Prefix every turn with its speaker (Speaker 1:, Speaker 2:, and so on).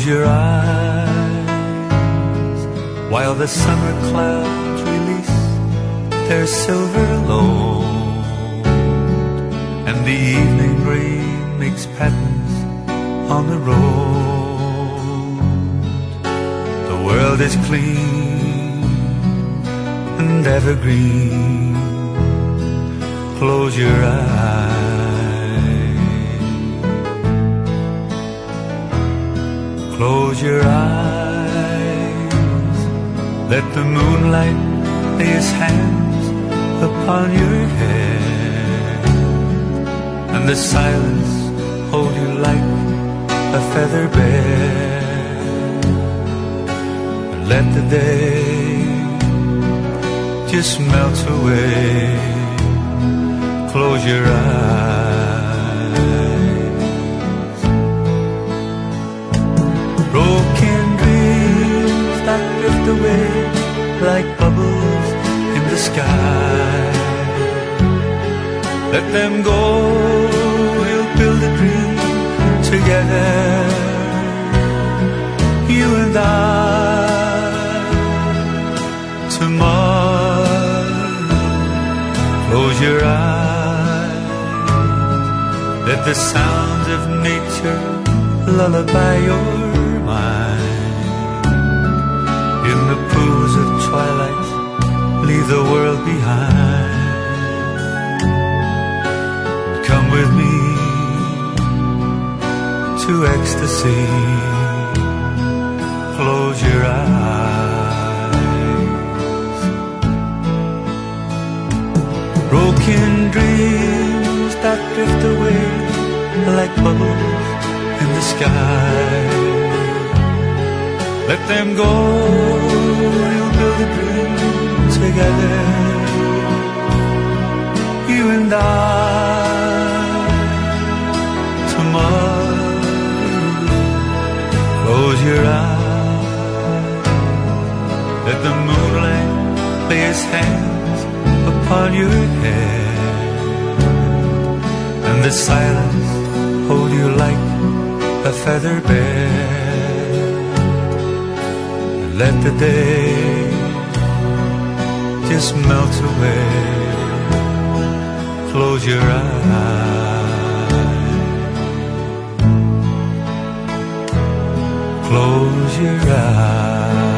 Speaker 1: your eyes while the summer clouds release their silver load, and the evening rain makes patterns on the road. The world is clean and evergreen. Close your eyes. Close your eyes. Let the moonlight lay his hands upon your head, and the silence hold you like a feather bed. Let the day just melt away. Close your eyes. Broken dreams that drift away like bubbles in the sky. Let them go, we'll build a dream together, you and I. Tomorrow, close your eyes. Let the sounds of nature lullaby your mind. In the pools of twilight, leave the world behind. Come with me to ecstasy. Close your eyes. Broken dreams that drift away like bubbles in the sky. Let them go, we'll build a dream together, you and I. Tomorrow, close your eyes. Let the moonlight lay his hands upon your head, and the silence hold you like a feather bed. Let the day just melt away. Close your eyes. Close your eyes.